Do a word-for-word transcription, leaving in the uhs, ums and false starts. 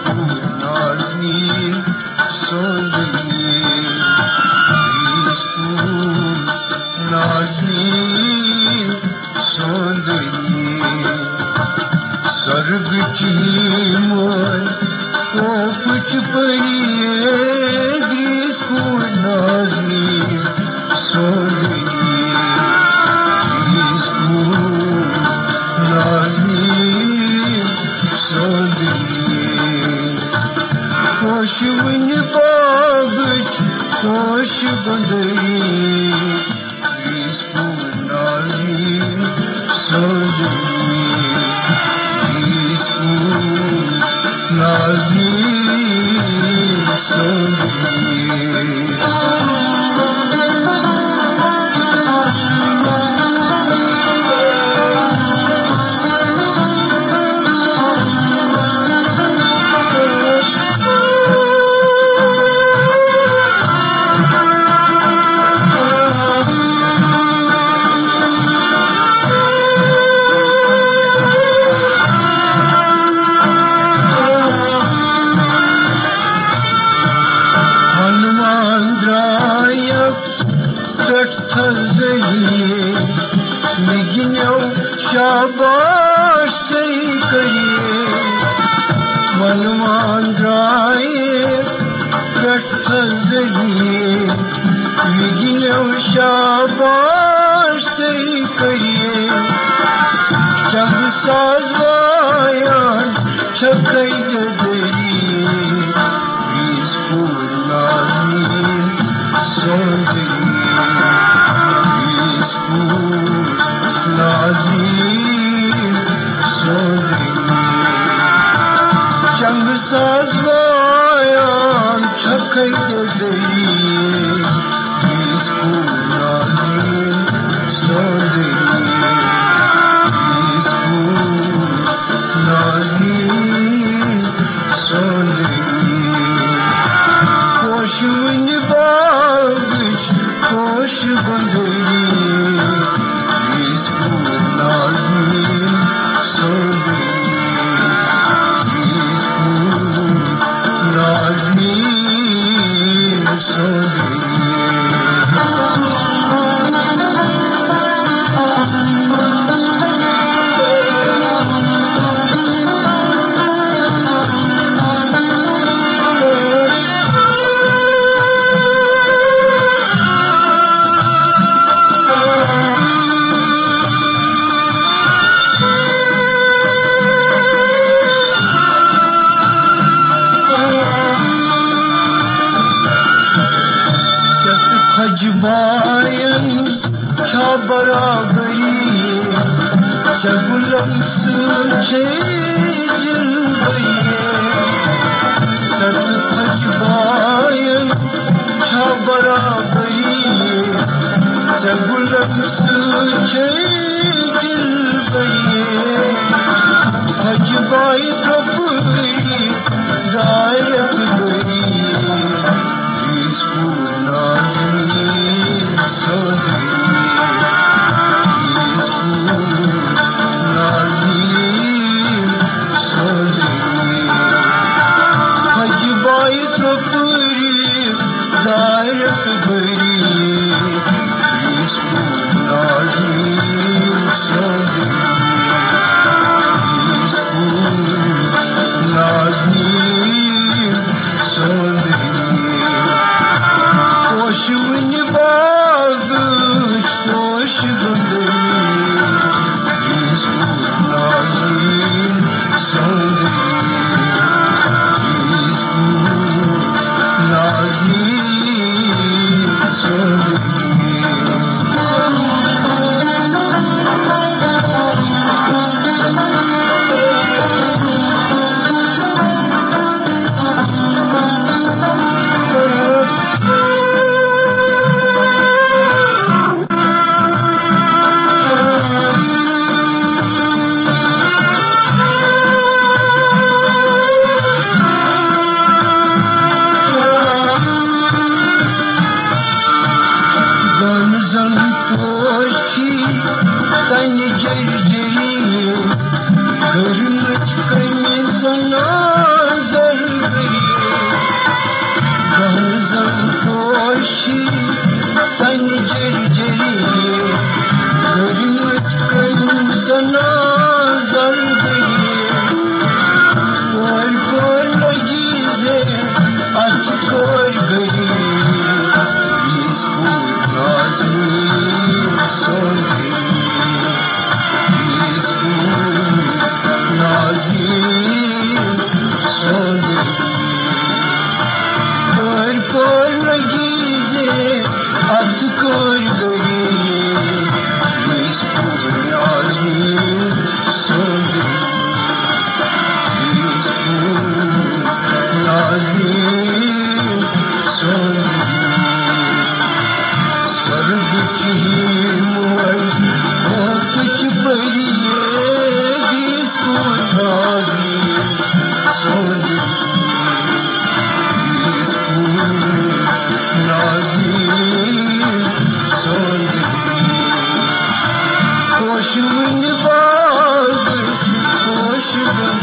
नाज़नीन सोंदरिए स्कूल नाज़नीन सोंदरिए स्वर्ग की मोर कोपच परिए स्कूल नाज़नीन सोंदरिए स्कूल नाज़नीन सोंदरिए खुश वन बागच खुश बंदरिए स्कूल नाज़नीन सोंदरिए स्कूल नाज़नीन सोंदरिए शाबाश सही करिए मनमान द्राये कठजलिए विगिनो शाबाश सही करिए जब साजवायान ठकई दरिए स्कूल नाज़नीन सोंदरिए स्कूल नाज़नीन सोंदरिए जंग साजवायान ठकई दरिए स्कूल नाज़नीन सोंदरिए स्कूल नाज़नीन सोंदरिए खुश वन बागच खुश बंदरिए स्कूल नाज़नीन सोंदरिए स्कूल नाज़नीन सोंदरिए खजबायन क्या बराबरी सगुलम सूखे जलबइए सत खजबायन क्या बराबरी सगुलम सूखे जलबइए खजबाई कपूरी रायत गई स्कूल नाज़नीन सोंदरिए स्कूल नाज़नीन सोंदरिए खजबाई त्रोपुरी दायरत भरी स्कूल नाज़नीन सोंदरिए स्कूल सौंदर्य कोर कोर लगीजे अथ कोर गई इसको नाज़नीन सौंदर्य इसको नाज़नीन सौंदर्य सर्ग की मोर कुछ बरिए इसको नाज़नीन सौंदर्य इसको नाज़नीन सौंदर्य खुशबू बाग खुशबू